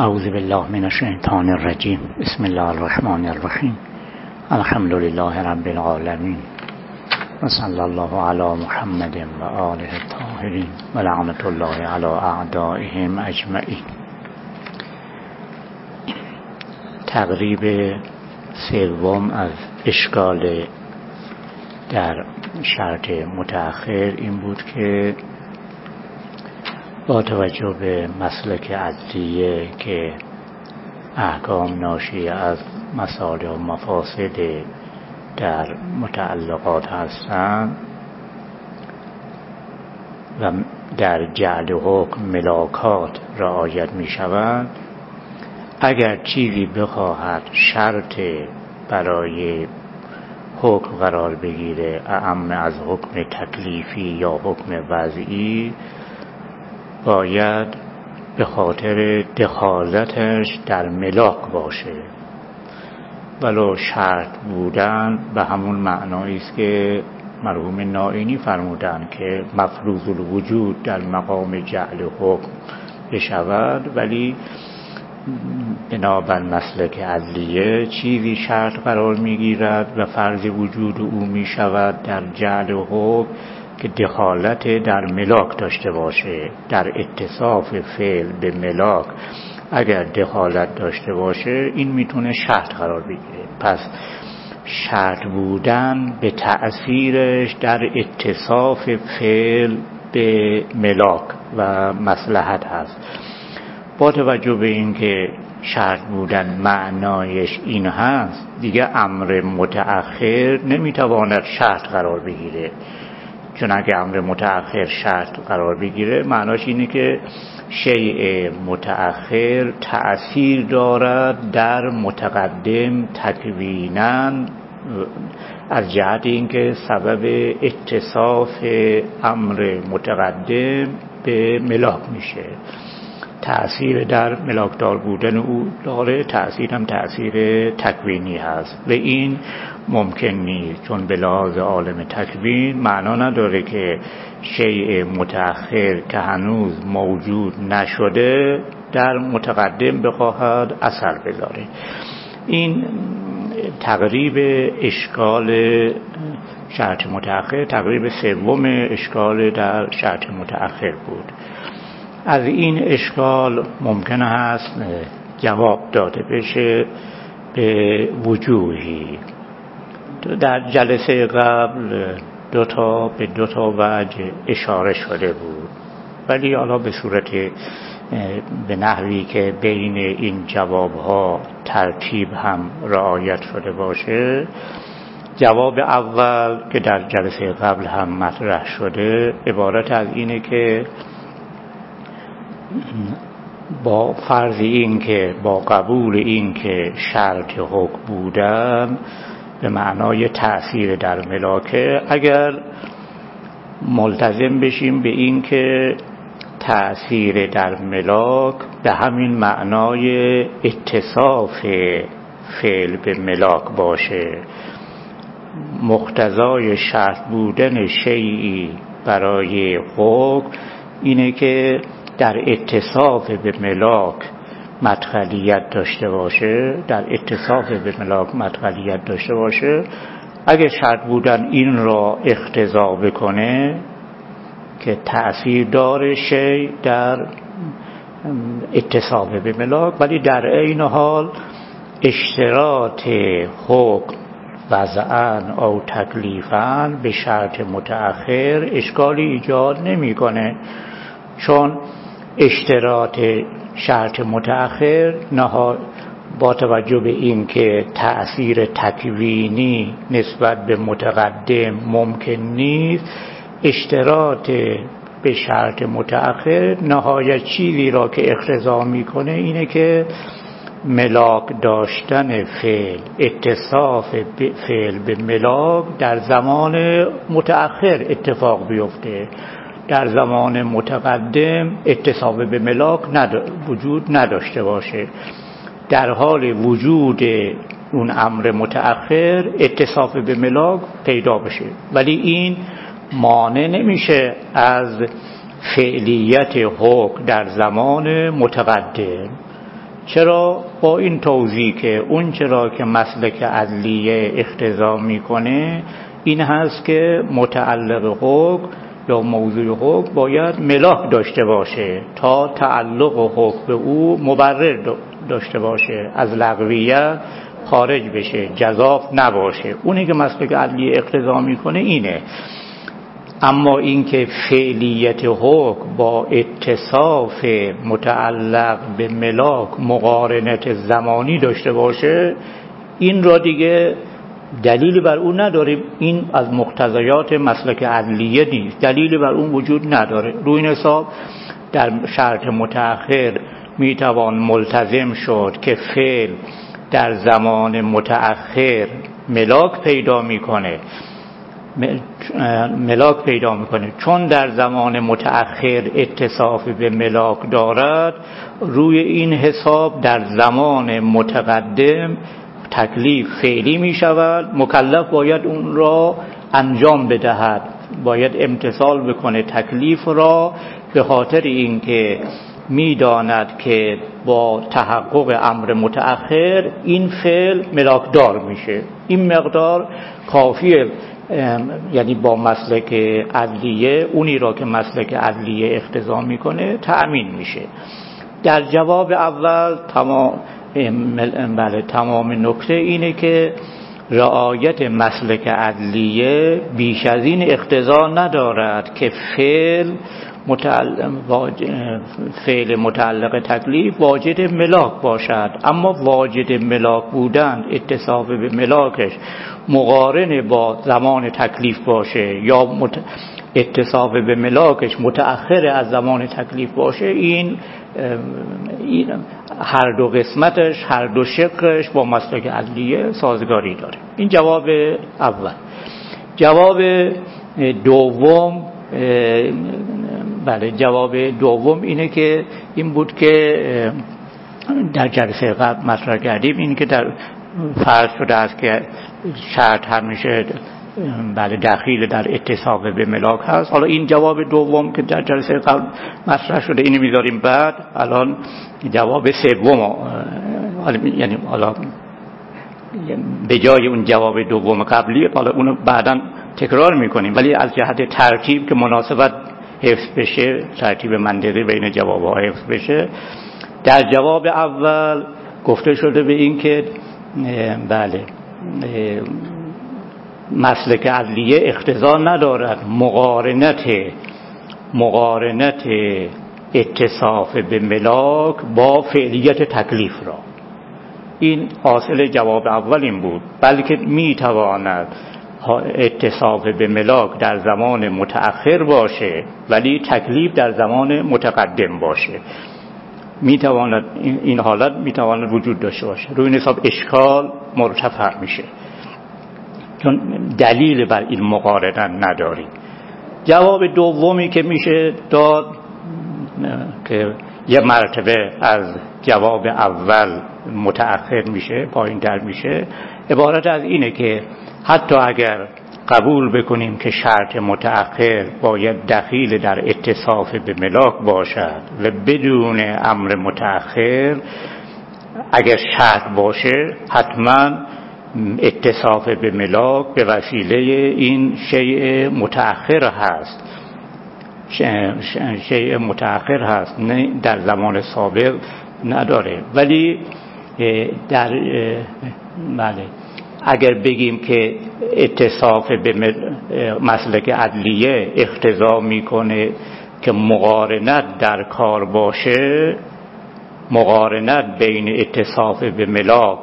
اعوذ بالله من الشیطان الرجیم. بسم الله الرحمن الرحیم. الحمد لله رب العالمین و صلی الله علی محمد و آله الطاهرین و لعنت الله علی اعدائهم اجمعین. تقریب سوم از اشکال در شرط متأخر این بود که با توجه به مسلک عدلیه که احکام ناشی از مصالح و مفاسد در متعلقات هستند و در جعل حکم ملاکات رعایت می شود، اگر چیزی بخواهد شرط برای حکم قرار بگیره اعم از حکم تکلیفی یا حکم وضعی، باید به خاطر دخالتش در ملاک باشه، ولو شرط بودن به همون معنایی است که مرحوم نائینی فرمودند که مفروض الوجود در مقام جعل حکم بشود، ولی بنابر مسلک عدلیه چیزی شرط قرار میگیرد و فرض وجود او میشود در جعل حکم که دخالت در ملاک داشته باشه. در اتصاف فعل به ملاک اگر دخالت داشته باشه این میتونه شرط قرار بگیره. پس شرط بودن به تأثیرش در اتصاف فعل به ملاک و مصلحت هست. با توجه به این که شرط بودن معنایش این هست، دیگه امر متأخر نمیتواند شرط قرار بگیره، چون اگه امر متأخر شرط قرار بگیره معناش اینه که شیء متأخر تأثیر دارد در متقدم تکویناً، از جهت اینکه سبب اتصاف امر متقدم به ملاک میشه. تأثیر در ملاکدار بودن او داره، تأثیر هم تأثیر تکوینی هست و این ممکن نیست، چون به لحاظ عالم تکوین معنا نداره که شیء متأخر که هنوز موجود نشده در متقدم بخواهد اثر بذاره. این تقریب اشکال شرط متأخر، تقریب سوم اشکال در شرط متأخر بود. از این اشکال ممکن است جواب داده بشه به وجوهی. در جلسه قبل به دو تا وجه اشاره شده بود، ولی حالا به صورت به نحوی که بین این جوابها ترتیب هم رعایت شده باشه. جواب اول که در جلسه قبل هم مطرح شده عبارت از اینه که با فرض این که با قبول این که شرط حکم بودن به معنای تأثیر در ملاکه، اگر ملتزم بشیم به این که تأثیر در ملاک به همین معنای اتصاف فعل به ملاک باشه، مقتضای شرط بودن شیئی برای حکم اینه که در اتصاف به ملاک مدخلیت داشته باشه، در اتصاف به ملاک مدخلیت داشته باشه. اگه شرط بودن این را اقتضا بکنه که تأثیر داره شی در اتصاف به ملاک، ولی در عین حال اشتراط حکم وضعاً او تکلیفاً به شرط متأخر اشکالی ایجاد نمی‌کنه، چون اشتراط شرط متأخر با توجه به این که تأثیر تکوینی نسبت به متقدم ممکن نیست، اشتراط به شرط متأخر نهایت چیزی را که اقتضا میکنه اینه که ملاک داشتن فعل، اتصاف فعل به ملاک در زمان متأخر اتفاق بیفته، در زمان متقدم اتصاف به ملاک وجود نداشته باشه. در حال وجود اون امر متأخر اتصاف به ملاک پیدا بشه، ولی این مانع نمیشه از فعلیت حکم در زمان متقدم. چرا؟ با این توضیح که اون چرا که مسلک عدلیه اقتضا میکنه این هست که متعلق حکم یا موضوع حکم باید ملاک داشته باشه تا تعلق حکم به او مبرر داشته باشه، از لغویت خارج بشه، جزاف نباشه. اونی که مسلک عدلیه اقتضا میکنه اینه. اما اینکه فعلیت حکم با اتصاف متعلق به ملاک مقارنت زمانی داشته باشه، این را دیگه دلیلی بر اون نداریم. این از مقتضیات مسلک عدلیه نیست، دلیلی بر اون وجود نداره. روی این حساب در شرط متأخر میتوان ملتزم شد که فعل در زمان متأخر ملاک پیدا میکنه، چون در زمان متأخر اتصاف به ملاک دارد. روی این حساب در زمان متقدم تکلیف فعلی می شود، مکلف باید اون را انجام بدهد، باید امتثال بکنه تکلیف را، به خاطر اینکه می داند که با تحقق امر متأخر این فعل ملاکدار میشه. این مقدار کافیه، یعنی با مسلک عدلیه اونی را که مسلک عدلیه اقتضا میکنه تأمین میشه. در جواب اول تمام نکته اینه که رعایت مسلک عدلیه بیش از این اقتضا ندارد که فعل متعلق تکلیف واجد ملاک باشد. اما واجد ملاک بودن، اتصاف به ملاکش مقارن با زمان تکلیف باشه یا اتصاف به ملاکش متأخر از زمان تکلیف باشه، این هر دو قسمتش، هر دو شقش با مسلک عدلیه سازگاری داره. این جواب اول. جواب دوم، جواب دوم اینه که این بود که در جلسه قبل مطرح کردیم، این که در فرض شده است که شرط همیشه دخیل در اتصاف به ملاک هست. حالا این جواب دوم که در جلسه قبل مطرح شده اینو میذاریم بعد. الان جواب سوم، یعنی حالا به جای اون جواب دوم قبلی، حالا اونو بعداً تکرار میکنیم، ولی از جهت ترتیب که مناسبت حفظ بشه، ترتیب منطقی بین جوابها حفظ بشه. در جواب اول گفته شده به این که مسلک عدلیه اقتضا ندارد مقارنت اتصاف به ملاک با فعلیت تکلیف را. این حاصل جواب اول این بود، بلکه میتواند اتصاف به ملاک در زمان متأخر باشه ولی تکلیف در زمان متقدم باشه. میتواند این حالت میتواند وجود داشته باشه. روی این حساب اشکال مرتفع میشه، چون دلیل بر این مقارنت نداریم. جواب دومی که میشه داد، که یه مرتبه از جواب اول متأخر میشه، پایین تر میشه، عبارت از اینه که حتی اگر قبول بکنیم که شرط متأخر باید دخیل در اتصاف به ملاک باشد و بدون امر متأخر اگر شرط باشه، حتما اتصاف به ملاک به وسیله این شیء متأخر هست، شیء متأخر هست، نه در زمان سابق نداره. ولی اگر بگیم که اتصاف به مسلک عدلیه اقتضا میکنه که مقارنت در کار باشه، مقارنت بین اتصاف به ملاک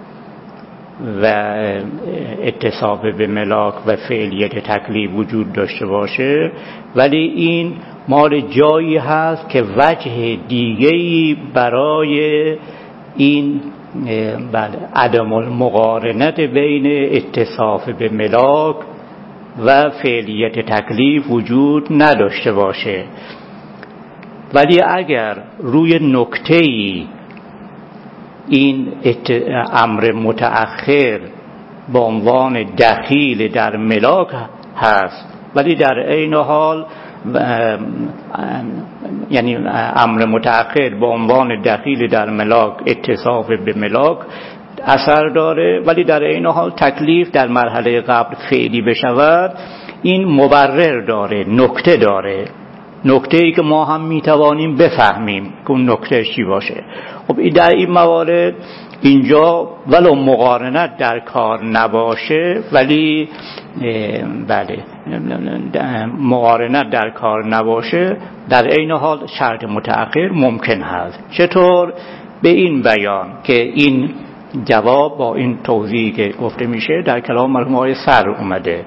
و فعلیت تکلیف وجود داشته باشه، ولی این مال جایی هست که وجه دیگه‌ای برای این عدم المقارنت بین اتصاف به ملاک و فعلیت تکلیف وجود نداشته باشه. ولی اگر روی نکته‌ای این امر متأخر به عنوان دخیل در ملاک هست، ولی در عین حال یعنی امر متأخر به عنوان دخیل در ملاک، اتصاف به ملاک اثر داره، ولی در این حال تکلیف در مرحله قبل فعلی بشود این مبرر داره، نکته داره، نکته‌ای که ما هم میتوانیم بفهمیم که اون نکته چی باشه. خب در این موارد اینجا ولو مقارنت در کار نباشه، ولی بله مقارنت در کار نباشه، در عین حال شرط متأخر ممکن هست. چطور؟ به این بیان که این جواب با این توضیحی که گفته میشه در کلام مرحوم آقای سر اومده،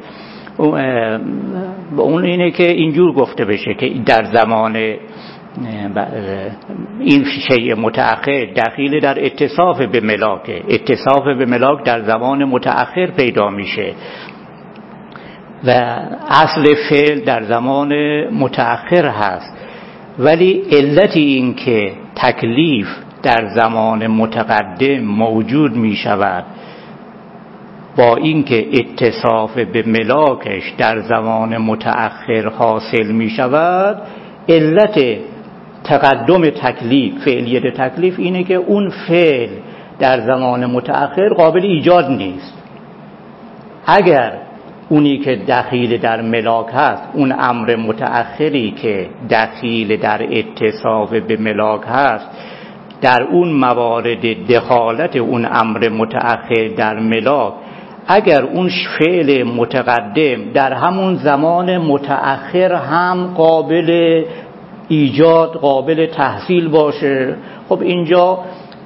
اون اینه که اینجور گفته بشه که در زمان این شیء متأخر دخیل در اتصاف به ملاک، اتصاف به ملاک در زمان متأخر پیدا میشه و اصل فعل در زمان متأخر هست، ولی علت این که تکلیف در زمان متقدم موجود می شود با اینکه اتصاف به ملاکش در زمان متأخر حاصل می شود، علت تقدم تکلیف، فعلیت تکلیف اینه که اون فعل در زمان متأخر قابل ایجاد نیست. اگر اونی که دخیل در ملاک هست، اون امر متأخری که دخیل در اتصاف به ملاک هست، در اون موارد دخالت اون امر متأخر در ملاک، اگر اون فعل متقدم در همون زمان متأخر هم قابل ایجاد، قابل تحصیل باشه، خب اینجا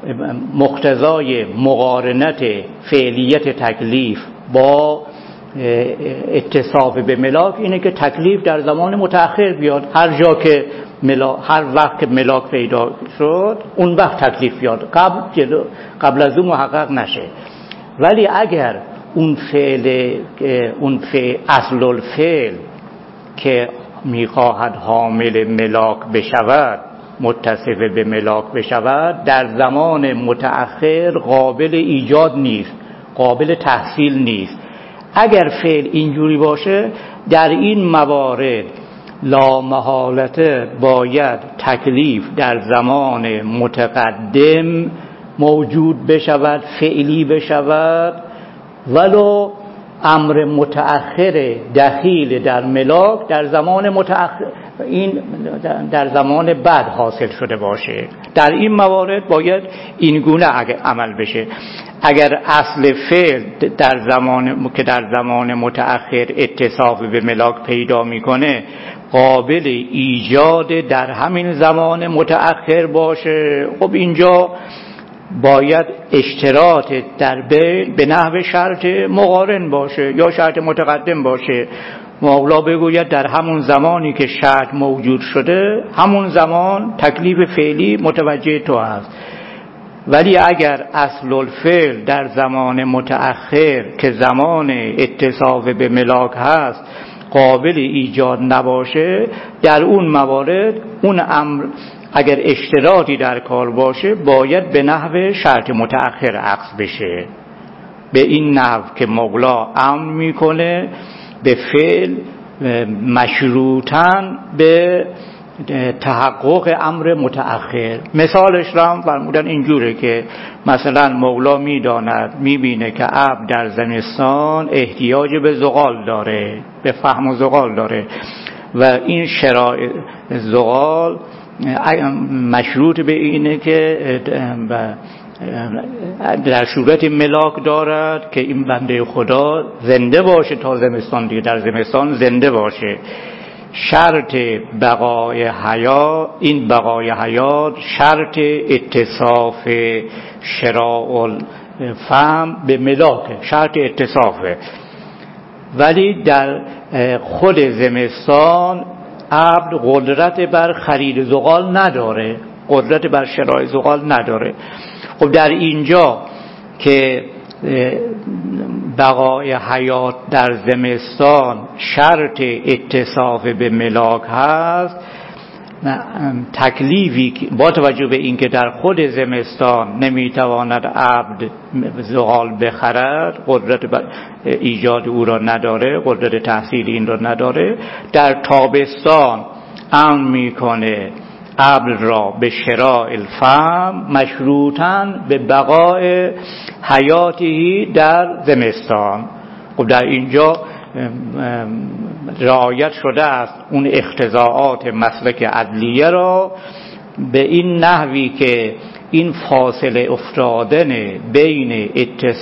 مقتضای مقارنت فعلیت تکلیف با اتصاف به ملاک اینه که تکلیف در زمان متأخر بیاد. هر جا که هر وقت که ملاک پیدا شد اون وقت تکلیف بیاد، قبل از اون محقق نشه. ولی اگر اون فعل اصل الفعل که میخواهد حامل ملاک بشود، متصف به ملاک بشود، در زمان متأخر قابل ایجاد نیست، قابل تحصیل نیست. اگر فعل اینجوری باشه، در این موارد لا محالته باید تکلیف در زمان متقدم موجود بشود، فعلی بشود، ولو امر متأخر دخیل در ملاک در زمان متأخر، این در زمان بعد حاصل شده باشه. در این موارد باید این گونه عمل بشه. اگر اصل فعل در زمان متأخر اتصاف به ملاک پیدا میکنه قابل ایجاد در همین زمان متأخر باشه، خب اینجا باید اشتراط در بین به نحو شرط مقارن باشه یا شرط متقدم باشه. مولا بگوید در همون زمانی که شرط موجود شده، همون زمان تکلیف فعلی متوجه تو هست. ولی اگر اصل الفعل در زمان متأخر که زمان اتصاف به ملاک هست قابل ایجاد نباشه، در اون موارد اون امر اگر اشتراطی در کار باشه باید به نحو شرط متأخر عکس بشه، به این نحو که مولا امر میکنه به فعل مشروطاً به تحقق امر متأخر. مثالش را هم فرمودن اینجوره که مثلا مولا میداند، میبینه که ابر در زمستان احتیاج به زغال داره، به فحم و زغال داره و این شرایط زغال مشروط به اینه که در صورت ملاک دارد که این بنده خدا زنده باشه تا زمستان دیگه، در زمستان زنده باشه. شرط بقای حیات، این بقای حیات شرط اتصاف شراء الفم به ملاک، شرط اتصافه. ولی در خود زمستان عبد قدرت بر خرید زغال نداره، قدرت بر شراء زغال نداره. خب در اینجا که بقای حیات در زمستان شرط اتصاف به ملاک هست، تکلیفی با توجه به اینکه در خود زمستان نمیتواند عبد زغال بخرد، قدرت ایجاد او را نداره، قدرت تحصیل این را نداره، در تابستان امر میکنه عبد را به شراء الفم مشروطاً به بقای حیاتی در زمستان. خب در اینجا رعایت شده است اون اقتضاعات مسلک عدلیه را به این نحوی که این فاصله افتادن بین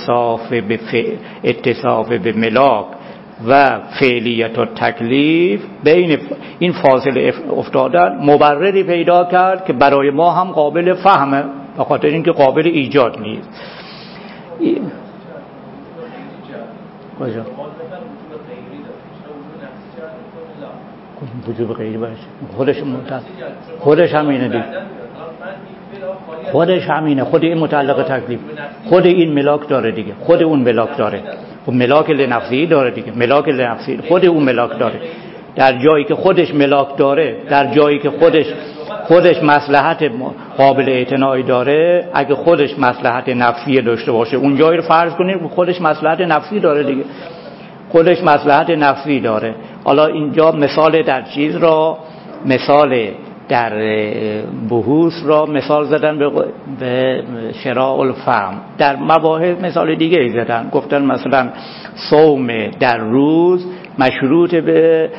اتصاف به ملاک و فعلیت و تکلیف، بین این فاصله افتادن مبرری پیدا کرد که برای ما هم قابل فهمه، به خاطر اینکه قابل ایجاد نیست. کجا؟ وجوب غیری باشه، خودش همینه دیگه، خودش همینه، خود این متعلق تکلیف، خود این ملاک داره دیگه، خود اون ملاک داره، خب ملاک لنفسی داره دیگه، ملاک لنفسی خود اون ملاک داره. در جایی که خودش ملاک داره، در جایی که خودش مصلحت قابل اعتنایی داره، اگه خودش مصلحت نفسی داشته باشه اون جایی رو فرض کنیم خودش مصلحت نفسی داره دیگه، خودش مصلحت نفسی داره. حالا اینجا مثال در چیز را، مثال در بحوث را مثال زدن به شراء الفم. در مباحث مثال دیگه ای زدن، گفتن مثلا صوم در روز مشروط به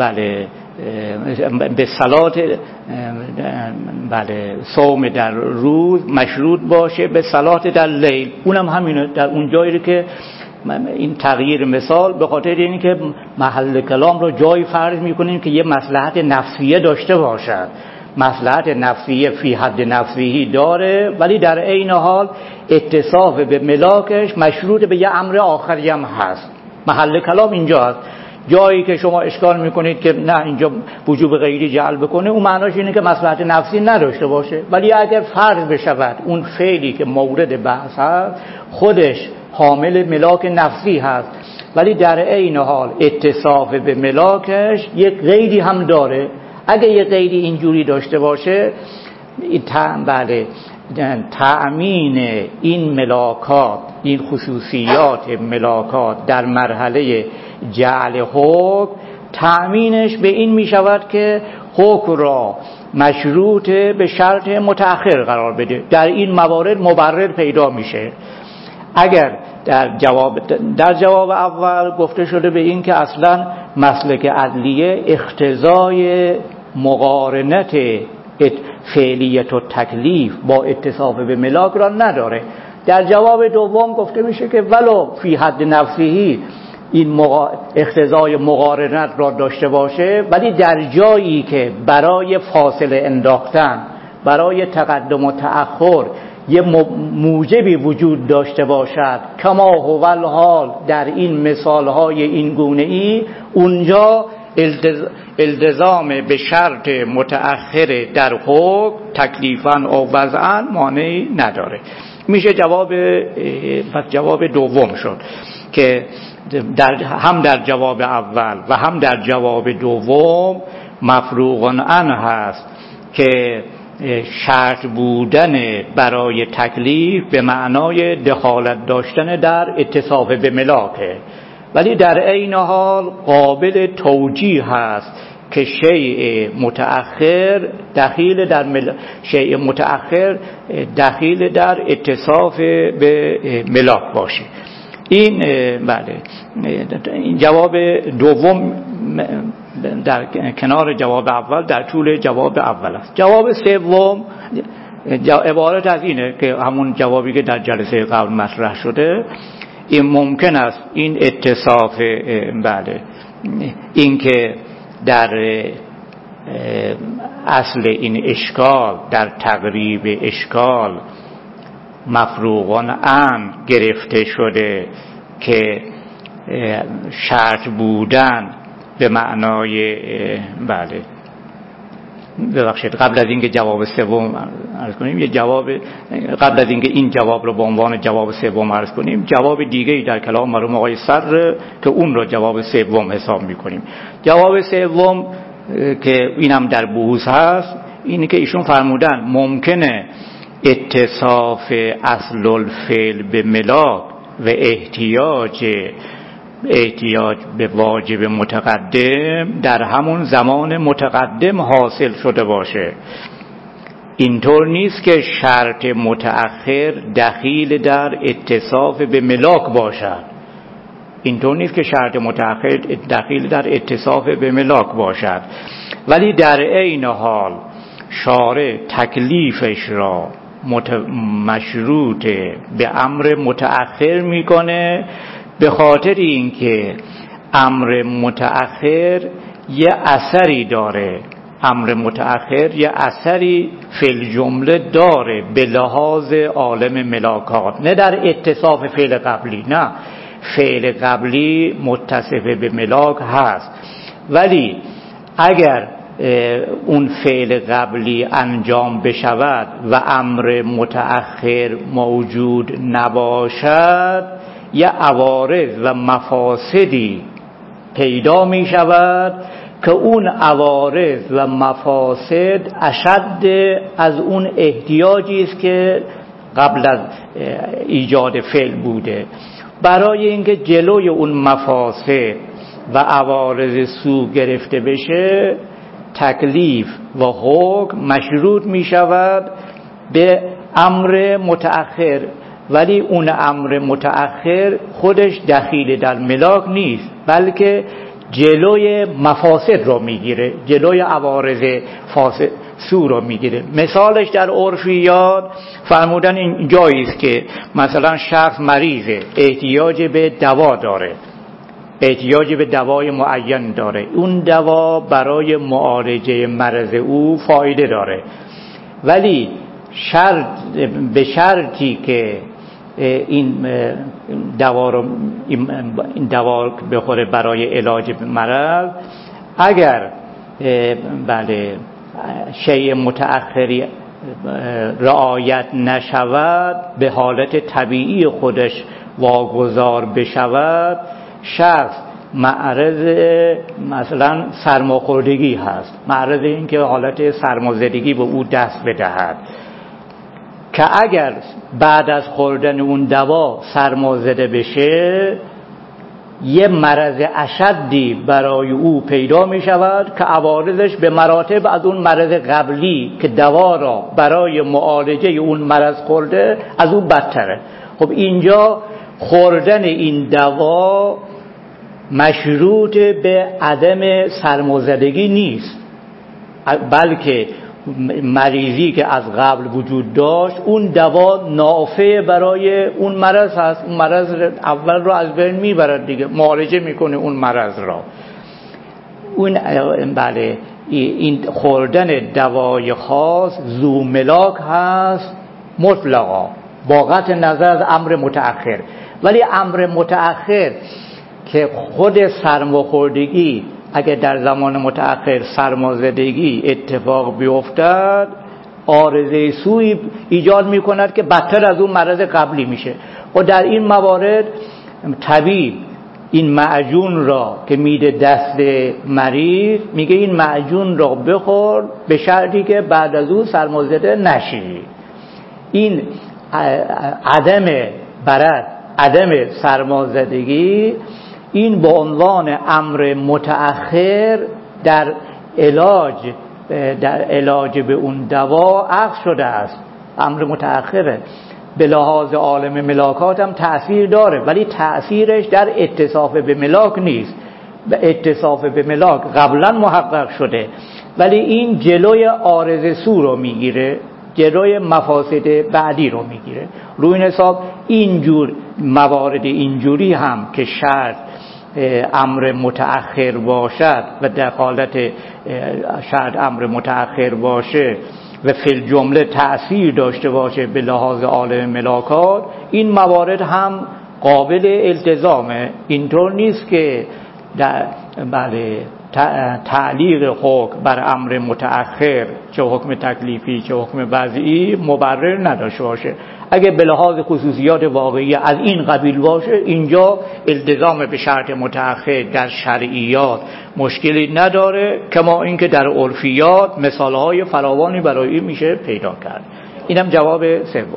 به صلات، صوم در روز مشروط باشه به صلات در لیل. اونم همینه، در اون جایی که این تغییر مثال به خاطر اینه که محل کلام رو جای فرض میکنیم که یه مصلحت نفسیه داشته باشد. مصلحت نفسیه فی حد نفسیه داره، ولی در عین حال اتصاف به ملاکش مشروط به یه امر آخری هم هست. محل کلام اینجا هست. جایی که شما اشکال میکنید که نه اینجا وجوب غیری جعل بکنه، اون معناش اینه که مصلحت نفسی نداشته باشه. ولی اگر فرض بشود اون فعلی که مورد بحث هست خودش حامل ملاک نفسی هست، ولی در عین حال اتصاف به ملاکش یک قیدی هم داره. اگه یک قیدی اینجوری داشته باشه، تأمین این ملاکات، این خصوصیات ملاکات در مرحله جعل حکم، تأمینش به این می شود که حکم را مشروط به شرط متأخر قرار بده. در این موارد مبرر پیدا میشه. اگر در جواب اول گفته شده به این که اصلا مسلک عدلیه اقتضای مقارنت فعلیت و تکلیف با اتصاف به ملاک را نداره. در جواب دوم گفته میشه که ولو فی حد نفسه این اقتضای مقارنت را داشته باشه، ولی در جایی که برای فاصله انداختن، برای تقدم و تأخر یه موجبی وجود داشته باشد، کما هو الحال در این مثالهای این گونه ای، اونجا التزام به شرط متأخر در حکم تکلیفاً و وضعاً مانعی نداره. میشه جواب دوم شد که هم در جواب اول و هم در جواب دوم مفروغ عنه هست که شرط بودن برای تکلیف به معنای دخالت داشتن در اتصاف به ملاکه، ولی در عین حال قابل توجیه هست که شیء متأخر دخیل در اتصاف به ملاک باشه. این این جواب دوم در کنار جواب اول در طول جواب اول است. جواب سوم عبارت از اینه که همون جوابی که در جلسه قبل مطرح شده. این ممکن است این اتصاف این که در اصل این اشکال، در تقریب اشکال مفروغان عن گرفته شده که شرط بودن به معنای ببخشید قبل از اینکه جواب سوم عرض کنیم یه جواب، قبل از اینکه این جواب رو به عنوان جواب سوم عرض کنیم، جواب دیگه‌ای در کلام مرحوم آقای صدر که اون رو جواب سوم حساب می‌کنیم. جواب سوم که اینم در بحوث هست، اینی که ایشون فرمودن ممکنه اتصاف اصل الفعل به ملاک و احتیاج به واجب متقدم در همون زمان متقدم حاصل شده باشه. اینطور نیست که شرط متأخر دخیل در اتصاف به ملاک باشد. اینطور نیست که شرط متأخر دخیل در اتصاف به ملاک باشد، ولی در عین حال شارع تکلیفش را مشروط به امر متأخر میکنه، به خاطر اینکه امر متأخر یه اثری داره، امر متأخر یه اثری فی الجمله داره به لحاظ عالم ملاکات، نه در اتصاف فعل قبلی. نه، فعل قبلی متصف به ملاک هست، ولی اگر اون فعل قبلی انجام بشود و امر متأخر موجود نباشد، یه عوارض و مفاسدی پیدا می شود که اون عوارض و مفاسد اشد از اون احتیاجی است که قبل از ایجاد فعل بوده. برای اینکه جلوی اون مفاسد و عوارض سوء گرفته بشه، تکلیف و حکم مشروط می شود به امر متأخر، ولی اون امر متأخر خودش دخیل در ملاک نیست، بلکه جلوی مفاسد رو میگیره، جلوی عوارض فاسد سو رو میگیره. مثالش در عرفیات فرمودن این جاییست که مثلا شخص مریضه، احتیاج به دوا داره، احتیاج به دوای معین داره، اون دوا برای معالجه مرض او فایده داره، ولی به شرطی که این دوا بخوره برای علاج مرض، اگر شیء متأخری رعایت نشود، به حالت طبیعی خودش واگذار بشود، شخص معرض مثلا سرماخوردگی هست، معرض این که حالت سرمازدگی به او دست بدهد، که اگر بعد از خوردن اون دوا سرمازده بشه، یه مرض اشدی برای او پیدا می شود که عوارضش به مراتب از اون مرض قبلی که دوا را برای معالجه اون مرض خورده از اون بدتره. خب اینجا خوردن این دوا مشروط به عدم سرمازدگی نیست، بلکه مریضی که از قبل وجود داشت، اون دوا نافع برای اون مرض هست، اون مرض اول رو از بین میبرد دیگه، معالجه میکنه اون مرض را. اون این خوردن دوای خاص ذو ملاک هست مطلقا، با قطع نظر از امر متأخر. ولی امر متأخر که خود سرماخوردگی، اگر در زمان متأخر سرمازدگی اتفاق بیفتد، عارضه سوی ایجاد میکند که بدتر از اون مرض قبلی میشه. و در این موارد طبیب این معجون را که میده دست مریض، میگه این معجون را بخور به شرطی که بعد از اون سرمازده نشی. این عدم سرمازدگی، این به عنوان امر متأخر در علاج به اون دوا عقد شده است، امر متأخره. به لحاظ عالم ملاکات هم تأثیر داره، ولی تأثیرش در اتصاف به ملاک نیست. به اتصاف به ملاک قبلا محقق شده، ولی این جلوی عارض سو رو میگیره، جلوی مفاسد بعدی رو میگیره. روی این حساب اینجور موارد اینجوری هم که شرط امر متأخر باشد و در حالت شرط امر متأخر باشه و فی الجمله تأثیر داشته باشه به لحاظ عالم ملاکات، این موارد هم قابل التزامه. اینطور نیست که تعلیق حکم بر امر متأخر، چه حکم تکلیفی چه حکم وضعی، مبرر نداشته باشه. اگه به لحاظ خصوصیات واقعی از این قبیل باشه، اینجا التزام به شرط متأخر در شرعیات مشکلی نداره، کما اینکه در عرفیات مثالهای فراوانی برای این میشه پیدا کرد. اینم جواب سوم.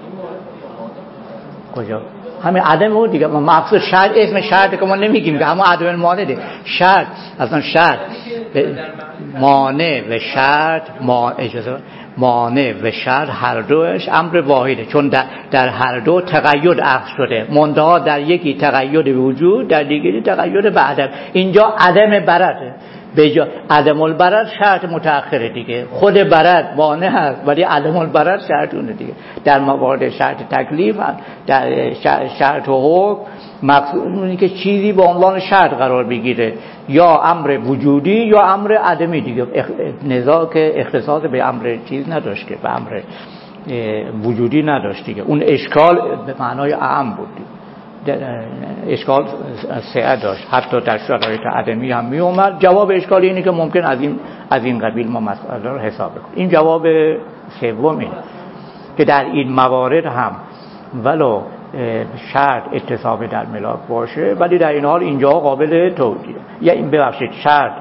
کجا؟ همین عدم بود دیگه. مقصود شرط، اسم شرط که ما نمیگیم که اما عدم المانع. شرط اصلا شرط مانع و شرط مانع و شرط هر دوش امر واحده، چون در هر دو تقید اخذ شده، منتها در یکی تقید به وجود، در دیگری تقید به عدم. اینجا عدم برد، به جا عدم البرد شرط متأخره دیگه، خود برد مانع هست ولی عدم البرد شرط اونه دیگه. در موارد شرط تکلیف، در شرط و حکم مقصود اینه که چیزی به عنوان شرط قرار بگیره، یا امر وجودی یا امر عدمی دیگه. نزاع که اختصاص به امر چیز نداشت، که به امر وجودی نداشت دیگه. اون اشکال به معنای اعم بود دیگه. اشکال سعه داشت، حتی در شرایط عدمی هم می اومد. جواب اشکال اینه که ممکن از این قبیل ما مسئله رو حساب کنیم. این جواب سوم اینه که در این موارد هم ولو شرط اتصاف در ملاک باشه، ولی در این حال اینجا قابل توجیه. یا این ببخشید شرط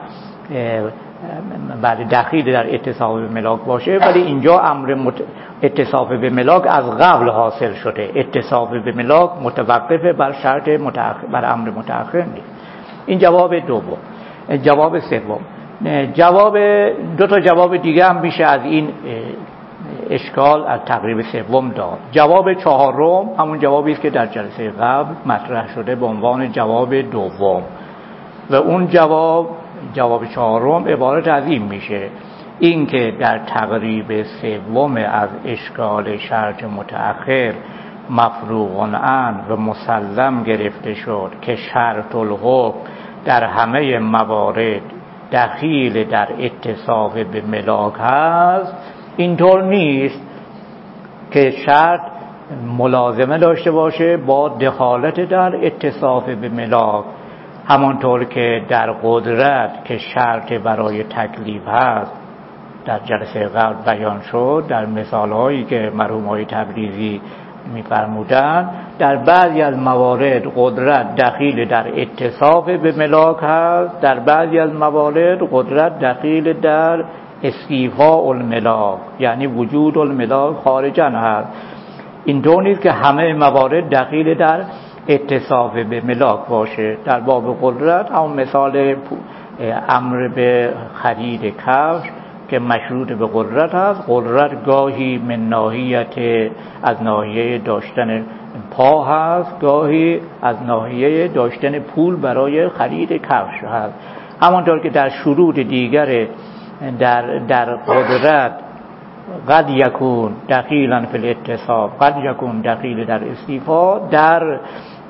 بعد دخیل در اتصاف به ملاک باشه، ولی اینجا امر اتصاف به ملاک از قبل حاصل شده. اتصاف به ملاک متوقفه بر شرط متأخر، بر امر متأخر نیست. این جواب دوم. جواب سوم، دو تا جواب دیگه هم میشه از این اشکال از تقریب سوم داد. جواب چهارم همون جوابی است که در جلسه قبل مطرح شده به عنوان جواب دوم، و اون جواب چهارم عبارت از این میشه: این که در تقریب سوم از اشکال شرط متأخر مفروغ عنه و مسلم گرفته شد که شرط الحکم در همه موارد دخیل در اتصاف به ملاک هست. اینطور نیست که شرط ملازمه داشته باشه با دخالت در اتصاف به ملاک، همانطور که در قدرت که شرط برای تکلیف هست در جلسه قبل بیان شد، در مثالهایی که مرحوم‌های تبریزی می‌فرمودند، در بعضی از موارد قدرت دخیل در اتصاف به ملاک هست، در بعضی از موارد قدرت دخیل در استیفاء الملاک، یعنی وجود الملاک خارجاً هست. اینطور نیست که همه موارد دخیل در اتصاف به ملاک باشه. در باب قدرت هم مثال امر به خرید کفش که مشروط به قدرت هست. قدرت گاهی من ناحیت از ناحیه داشتن پا هست، گاهی از ناحیه داشتن پول برای خرید کفش هست. همانطور که در شروط دیگر در قدرت قد یکون دخیلا فی الاتصاف، قد یکون دخیل در استیفا، در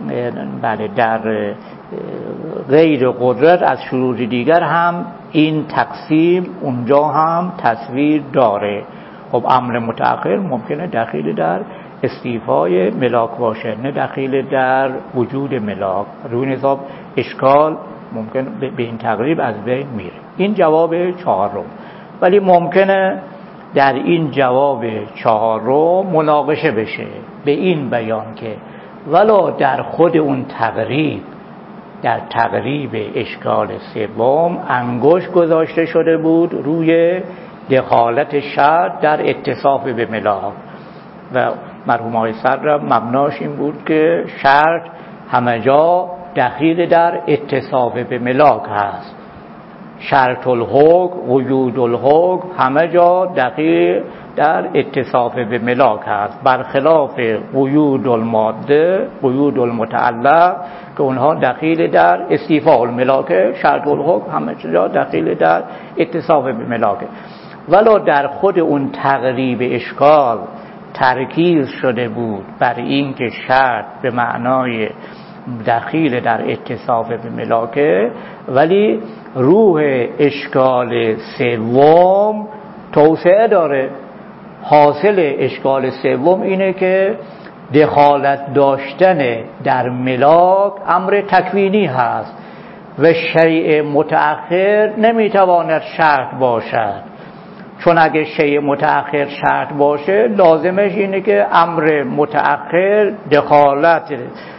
غیر قدرت از شروط دیگر هم این تقسیم اونجا هم تصویر داره. خب امر متأخر ممکنه دخیل در استیفای ملاک باشه، نه دخیل در وجود ملاک. روی این حساب اشکال ممکن به این تقریب از بین میره. این جواب چهارم. ولی ممکنه در این جواب چهارم مناقشه بشه به این بیان که ولو در خود اون تقریب، در تقریب اشکال سوم انگشت گذاشته شده بود روی دخالت شرط در اتصاف به ملاک، و مرحوم آقای صدر مبناش این بود که شرط همه جا دخیل در اتصاف به ملاک هست. شرط الحکم، وجود الحکم همه جا دخیل در اتصاف به ملاک هست، برخلاف قیود الماده، قیود المتعلق که اونها دخیل در استیفاء الملاک. شرط الحکم همه جا دخیل در اتصاف به ملاک. ولو در خود اون تقریب اشکال ترکیز شده بود بر این که شرط به معنای دخیل در اتصاف به ملاکه، ولی روح اشکال سوم توسعه داره. حاصل اشکال سوم اینه که دخالت داشتن در ملاک امر تکوینی هست و شیء متأخر نمیتواند شرط باشد. چون اگه شیء متأخر شرط باشه لازمش اینه که امر متأخر دخالت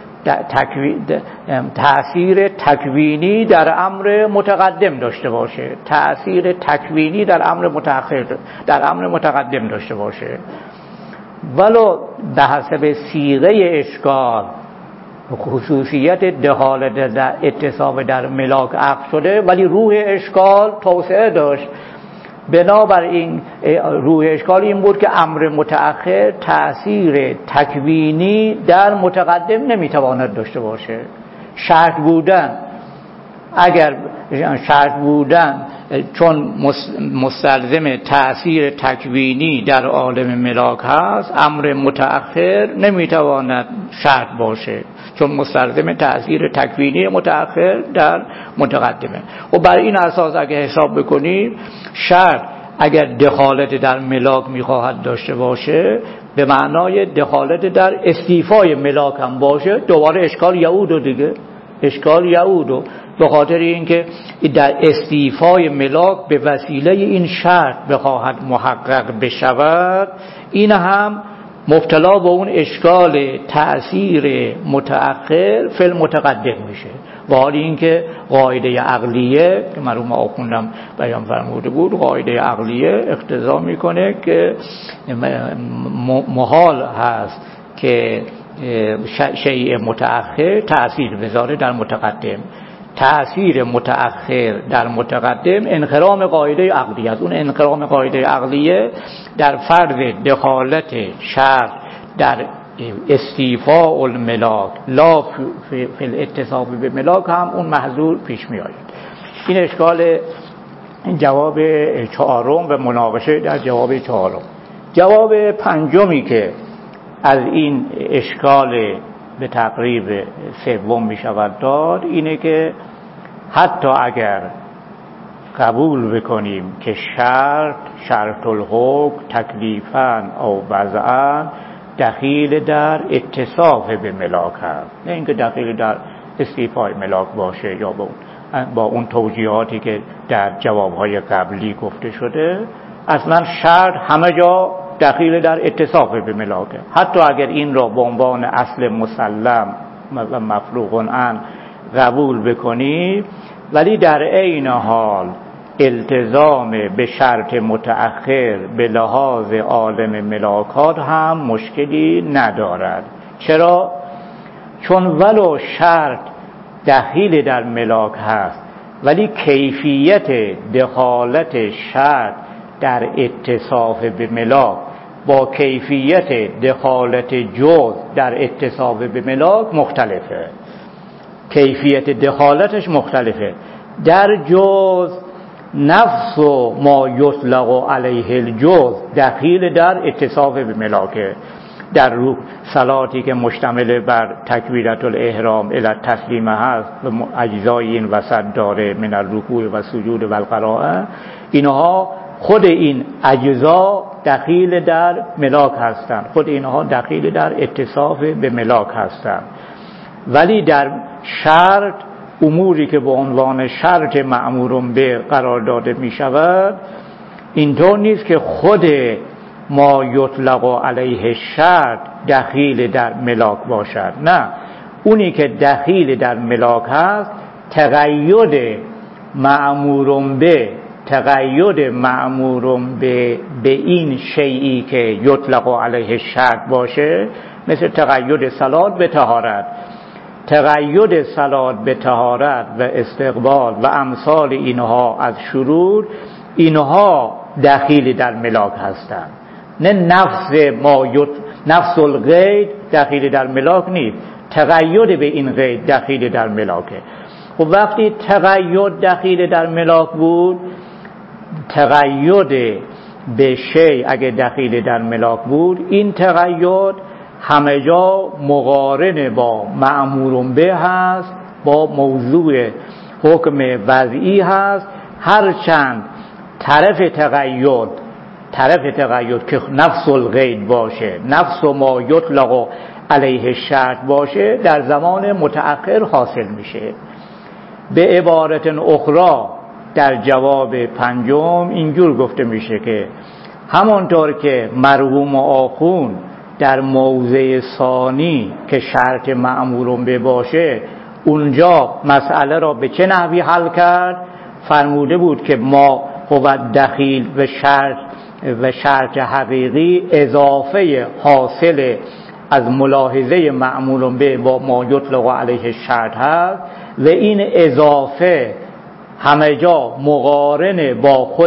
تأثیر تکوینی در امر متقدم داشته باشه، تأثیر تکوینی در امر متأخر در امر متقدم داشته باشه. ولو به حسب صیغه اشکال خصوصیت دخالت در اتصاف در ملاک عقد شده، ولی روح اشکال توسعه داشت. بنابراین روح اشکال این بود که امر متأخر تأثیر تکوینی در متقدم نمیتواند داشته باشه. شرط بودن، اگر شرط بودن چون مستلزم تأثیر تکوینی در عالم ملاک هست، امر متأخر نمیتواند شرط باشه چون مستلزم تأثیر تکوینی متأخر در متقدمه. و بر این اساس اگه حساب بکنیم شرط اگر دخالت در ملاک میخواهد داشته باشه به معنای دخالت در استیفای ملاک هم باشه، دوباره اشکال یعود و دیگه اشکال یعود و به خاطر اینکه در استیفای ملاک به وسیله این شرط بخواهد محقق بشود، این هم مبتلا به اون اشکال تأثیر متأخر فی المتقدم میشه. و حالی اینکه قاعده عقلیه که مرحوم آخوندم بیان فرموده بود، قاعده عقلیه اقتضا میکنه که محال هست که شیء متأخر تأثیر بذاره در متقدم. تأثیر متأخر در متقدم انخرام قاعده عقلیه است. اون انخرام قاعده عقلیه در فرض دخالت شرط در استیفاء الملاک لا فی الاتصاف به ملاک هم اون محظور پیش می آید. این اشکال جواب چهارم و مناقشه در جواب چهارم. جواب پنجمی که از این اشکال به تقریب سوم می شود داد اینه که حتی اگر قبول بکنیم که شرط الحکم تکلیفاً او وضعاً دخیل در اتصاف به ملاک هست، نه اینکه دخیل در استیفای ملاک باشه یا با اون توجیهاتی که در جوابهای قبلی گفته شده. اصلا شرط همه جا دخیل در اتصاف به ملاکه. حتی اگر این را به عنوان اصل مسلم و مفروغ عنه قبول بکنی، ولی در عین حال التزام به شرط متأخر به لحاظ عالم ملاکات هم مشکلی ندارد. چرا؟ چون ولو شرط دخیل در ملاک هست ولی کیفیت دخالت شرط در اتصاف به ملاک با کیفیت دخالت جز در اتصاف به ملاک مختلفه. کیفیت دخالتش مختلفه. در جز نفس و ما یطلق علیه الجز دخیل در اتصاف به ملاکه. در روح صلاتی که مشتمل بر تکبیرت الاحرام الی تسلیم هست و اجزای این وسط داره من الرکوع و سجود و القراءه، اینها خود این اجزا دخیل در ملاک هستند، خود اینها دخیل در اتصاف به ملاک هستند. ولی در شرط اموری که به عنوان شرط مأمور به قرار داده می شود اینطور نیست که خود ما یطلق علیه شرط دخیل در ملاک باشد. نه، اونی که دخیل در ملاک هست تقید مأمور به این شیئی که یطلق علیه شرط باشه، مثل تقید صلات به طهارت. تقید صلات به طهارت و استقبال و امثال اینها از شروط، اینها دخیل در ملاک هستند. نه نفس القید دخیل در ملاک نیست، تقید به این قید دخیل در ملاکه. و وقتی تقید دخیل در ملاک بود، تقید به شی اگه دخیل در ملاک بود، این تقید همه جا مقارن با مأمور به هست، با موضوع حکم وضعی هست. هرچند طرف تقید که نفس القید باشه، نفس و ما یطلق علیه شرط باشه، در زمان متأخر حاصل میشه. به عبارت اخرى در جواب پنجم اینجور گفته میشه که همانطور که مرحوم آخوند در موضع ثانی که شرط مأمور به باشه اونجا مسئله را به چه نحوی حل کرد؟ فرموده بود که ما هو دخیل و شرط حقیقی اضافه حاصل از ملاحظه مأمور به با ما یطلق علیه شرط هست و این اضافه همه جا مقارن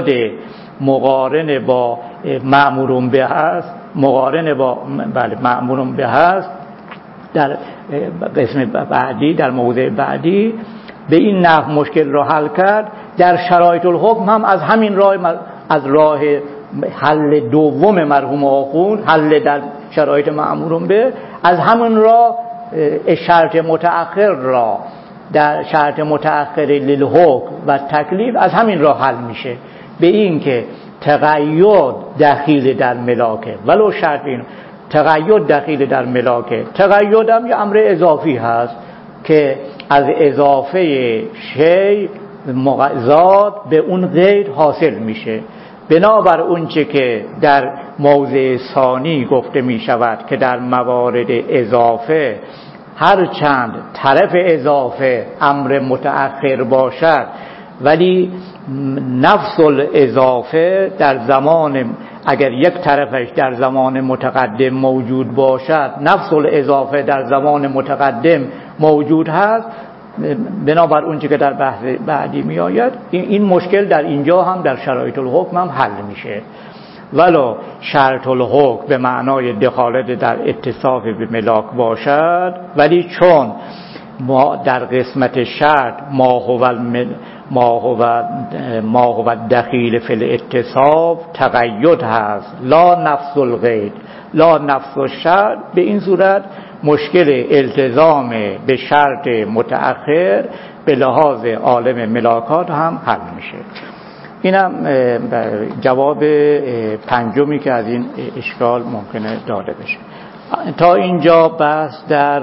با مأمور به هست، مقارن با مأمور به هست در قسم بعدی، در موضع بعدی به این نحو مشکل را حل کرد. در شرایط الحکم هم از همین راه، از راه حل دوم مرحوم آخوند، حل در شرایط مأمور به، از همین راه شرط متأخر را در شرط متأخر للحکم و تکلیف از همین راه حل میشه، به این که تقید دخیل در ملاکه، ولو شرط این تقید دخیل در ملاکه، تقید هم یه امر اضافی هست که از اضافه شی ذات به اون غیر حاصل میشه. بنابر اون چه که در موضع ثانی گفته می شود که در موارد اضافه هر چند طرف اضافه امر متأخر باشد ولی نفس الاضافه در زمان، اگر یک طرفش در زمان متقدم موجود باشد نفس الاضافه در زمان متقدم موجود هست، بنابر اون چه که در بحث بعدی می آید این مشکل در اینجا هم در شرایط الحکم هم حل میشه. ولو شرط الحکم به معنای دخالت در اتصاف به ملاک باشد، ولی چون ما در قسمت شرط ما هو دخیل فی الاتصاف تقید هست، لا نفس القید لا نفس الشرط، به این صورت مشکل التزام به شرط متأخر به لحاظ عالم ملاکات هم حل میشه. اینم جواب پنجمی که از این اشکال ممکنه داده بشه. تا اینجا بحث در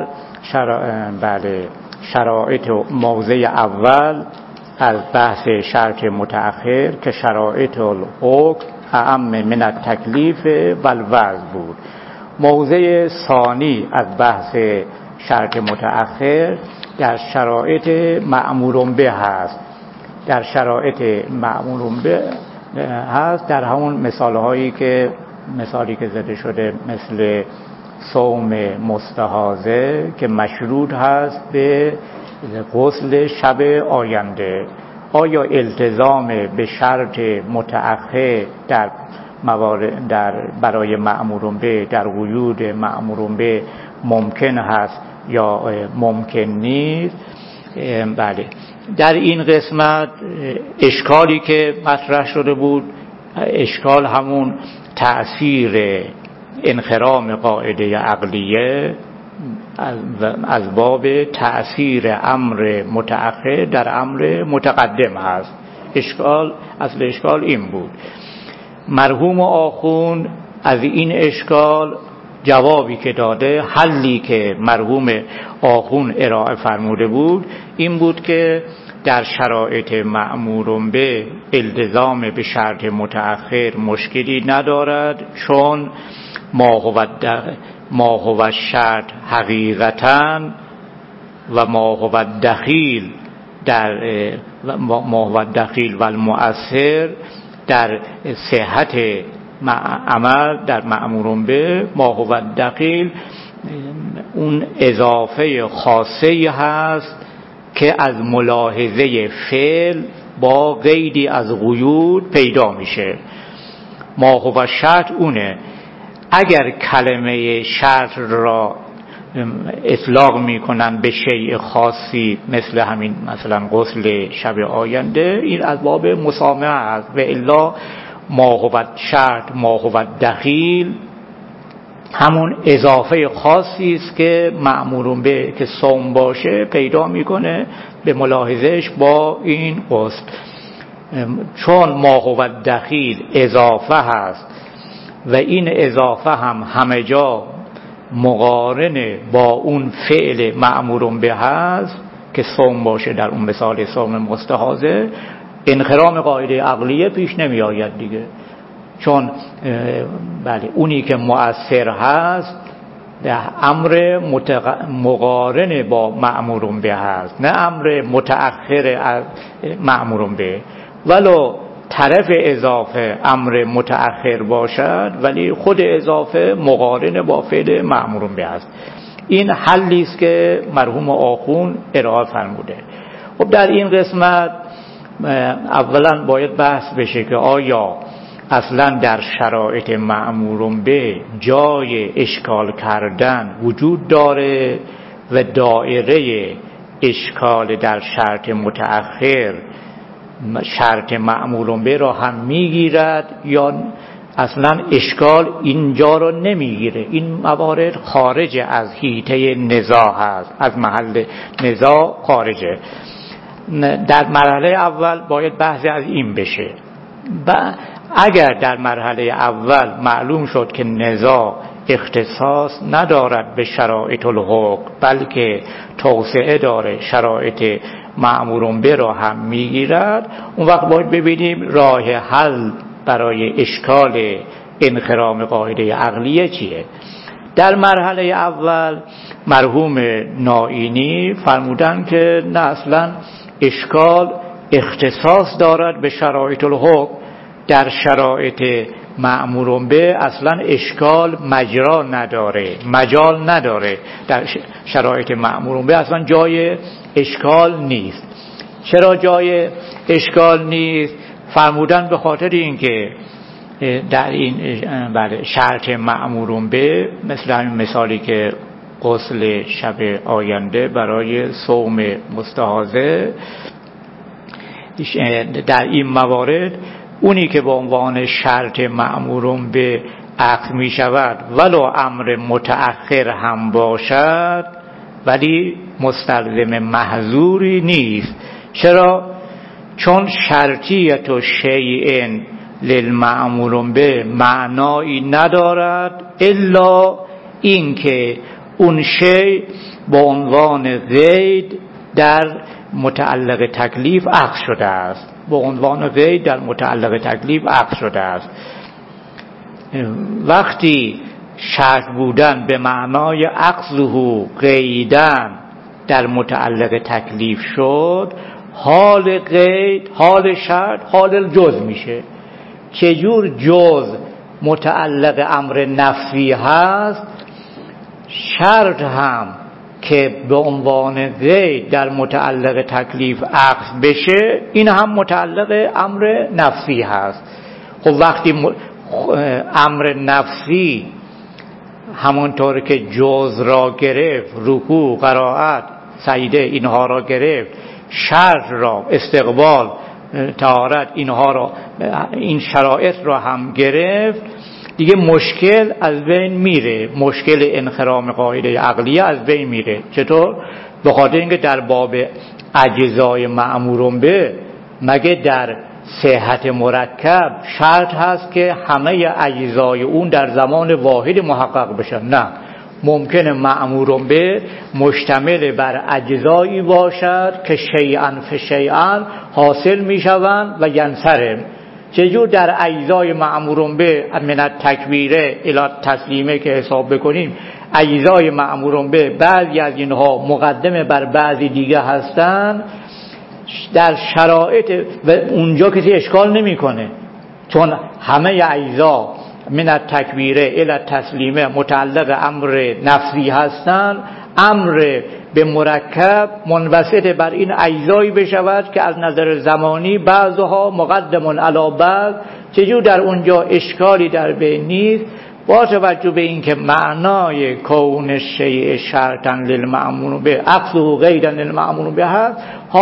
شرایط موضع اول از بحث شرط متأخر که شرایط الحکم اعم من التکلیف و الوضع بود. موضع ثانی از بحث شرط متأخر در شرایط مأمور به هست. در شرایط مأمور به هست در همون مثالی که زده شده، مثل صوم مستحاضه که مشروط هست به غسل شب آینده. آیا التزام به شرط متأخر برای مأمور به در وجود مأمور به ممکن هست یا ممکن نیست؟ بله، در این قسمت اشکالی که مطرح شده بود، اشکال همون تأثیر انخرام قاعده عقلیه از باب تأثیر امر متأخر در امر متقدم هست. اصل اشکال این بود. مرحوم آخوند از این اشکال جوابی که داده، حلی که مرحوم آخوند ارائه فرموده بود این بود که در شرایط مأمور به التزام به شرط متأخر مشکلی ندارد، چون ما هو شرط حقیقتاً و ما هو دخیل و المؤثر در صحت عمل در مأمور به ما هو دخیل اون اضافه خاصه هست که از ملاحظه فعل با قیدی از قیود پیدا میشه. ما هو شرط اونه. اگر کلمه شرط را اطلاق میکنن به شیء خاصی مثل همین مثلا غسل شب آینده، این از باب مسامحه است، و الا ما هو شرط ما هو دخیل همون اضافه خاصی است که مأمور به که صوم باشه پیدا میکنه به ملاحظهش با این غسل. چون ما هو دخیل اضافه هست و این اضافه هم همه جا مقارن با اون فعل مأمور به هست که صوم باشه، در اون مثال صوم مستحاضه، انخرام قاعده عقلیه پیش نمی آید دیگه، چون بله اونی که مؤثر هست امر مقارن با مأمور به هست، نه امر متأخر از مأمور به، ولو طرف اضافه امر متأخر باشد ولی خود اضافه مقارن با فعل مأمور به هست. این حلی است که مرحوم آخوند ارائه فرموده. خب در این قسمت اولا باید بحث بشه که آیا اصلا در شرایط مأمور به جای اشکال کردن وجود داره و دایره اشکال در شرط متأخر شرط مأمور به را هم میگیرد یا اصلا اشکال اینجا رو نمیگیره؟ این موارد خارج از حیطه نزاع هست، از محل نزاع خارجه. در مرحله اول باید بحث از این بشه. و اگر در مرحله اول معلوم شد که نزاع اختصاص ندارد به شرایط الحکم بلکه توسعه داره، شرایط مأمور به را هم میگیرد، اون وقت باید ببینیم راه حل برای اشکال انخرام قاعده عقلیه چیه. در مرحله اول مرحوم نائینی فرمودن که نه، اصلا اشکال اختصاص دارد به شرایط الحکم، در شرایط مأمور به اصلا اشکال مجرا نداره، مجال نداره، در شرایط مأمور به اصلا جای اشکال نیست. چرا جای اشکال نیست؟ فرمودن به خاطر اینکه در این شرط مأمور به مثل همین مثالی که غسل شب آینده برای صوم مستحاضه، در این موارد اونی که به عنوان شرط مأمور به عقد می شود ولو امر متأخر هم باشد ولی مستلزم محظوری نیست. چرا؟ چون شرطیت و شیء للمأمور به معنایی ندارد الا این که اون شیء با عنوان قید در متعلق تکلیف عقد شده است، با عنوان قید در متعلق تکلیف عقد شده است. وقتی شرط بودن به معنای عقده قیدن در متعلق تکلیف شد، حال قید، حال شرط، حال جز میشه. چجور جز متعلق امر نفسی هست، شرط هم که به عنوان قید در متعلق تکلیف عقد بشه این هم متعلق امر نفسی هست. خب وقتی امر نفسی همونطور که جز را گرفت، رکوع، قرائت، سجده اینها را گرفت، شرط را، استقبال، طهارت اینها را، این شرایط را هم گرفت، دیگه مشکل از بین میره، مشکل انخرام قاعده عقلیه از بین میره. چطور؟ به خاطر اینکه در باب اجزای مأمور به مگه در صحت مرکب شرط هست که همه اجزای اون در زمان واحد محقق بشن؟ نه، ممکنه مأمور به مشتمل بر اجزایی باشد که شیئا فشیئا حاصل میشوند و ینصرم. چجور در اجزای مأمور به من التکبیره الی تسلیمه که حساب بکنیم، اجزای مأمور به بعضی از اینها مقدمه بر بعضی دیگه هستن، در شرایط و اونجا کسی اشکال نمیکنه، چون همه اجزا من التکبیره الی تسلیمه متعلق امر نفسی هستن، امر به مرکب منبسط بر این اجزایی بشود که از نظر زمانی بعضها مقدمون علی بعض. چجور در اونجا اشکالی در بین نیست؟ با توجه به اینکه معنای کون شیء شرطا للمأمور به عقده قیدا للمأمور به هست،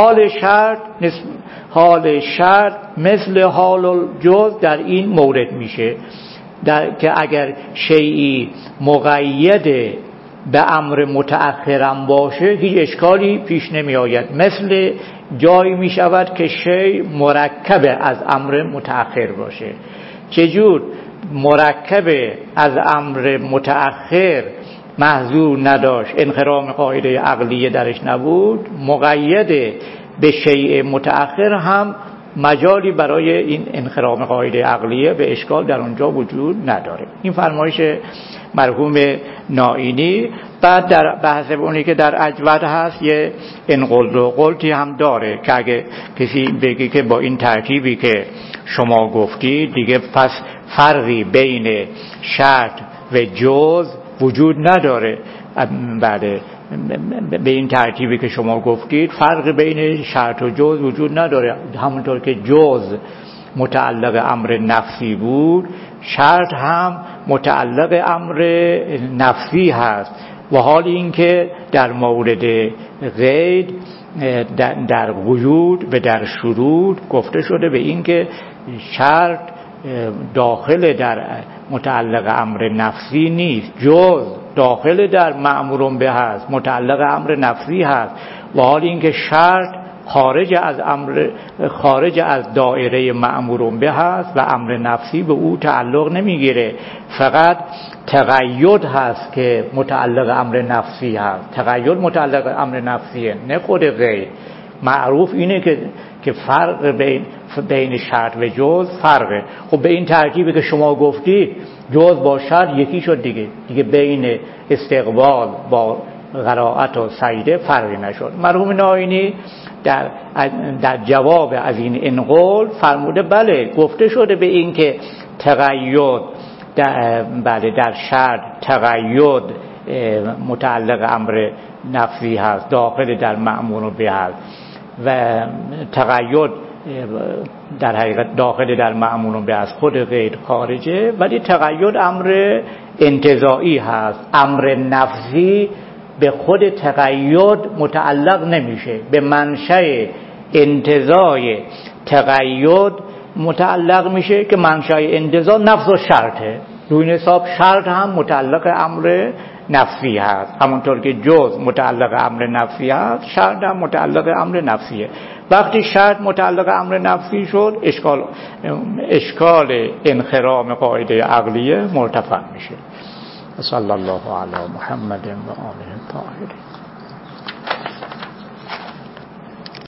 حال شرط مثل حال الجز در این مورد میشه، که اگر شیئی مقید به امر متأخرم باشه هیچ اشکالی پیش نمی آید، مثل جایی می شود که شیء مرکب از امر متأخر باشه. چجور مرکب از امر متأخر محظور نداشت، انخرام قاعده عقلیه درش نبود، مقید به شیء متأخر هم مجالی برای این انخرام قاعده عقلیه به اشکال در اونجا وجود نداره. این فرمایش مرحوم نائینی. بعد در بحث اونی که در اجود هست یه انقلد و قلتی هم داره که اگه کسی بگه که با این ترتیبی که شما گفتی دیگه پس فرقی بین شرط و جز وجود نداره. بله، به این ترتیبی که شما گفتید فرق بین شرط و جز وجود نداره. همونطور که جز متعلق امر نفسی بود، شرط هم متعلق امر نفسی هست. و حال این که در مورد قید در قیود و در شروط گفته شده به این که شرط داخل در متعلق امر نفسی نیست، جز داخل در مأمور به هست، متعلق امر نفسی هست. و حال این که شرط خارج از دایره مأمور به هست و امر نفسی به او تعلق نمیگیره. فقط تقید هست که متعلق امر نفسی هست. تقید متعلق امر نفسیه، نه خود غیر. معروف اینه که فرق بین شرط و جز فرقه. خب به این ترکیبی که شما گفتی جز با شرط یکی شد دیگه بین استقبال با قرائت و سجده فرقی نشد. مرحوم نائینی در جواب از این انقول فرموده بله گفته شده به این که تقید در شرط تقید متعلق امر نفسی هست، داخل در مأمور به هست و تقید در حقیقت داخل در مأمور به هست، خود غیر خارجه. ولی تقید امر انتزاعی هست. امر نفسی به خود تقید متعلق نمیشه، به منشأ انتزاع تقید متعلق میشه که منشأ انتزاع نفس و شرطه. روی این حساب شرط هم متعلق امر نفسی هست، همونطور که جز متعلق امر نفسی هست، شرط هم متعلق امر نفسیه. وقتی شرط متعلق امر نفسی شد، اشکال انخرام قاعده عقلیه مرتفع میشه. صلی الله علی محمد و آله الطاهرین.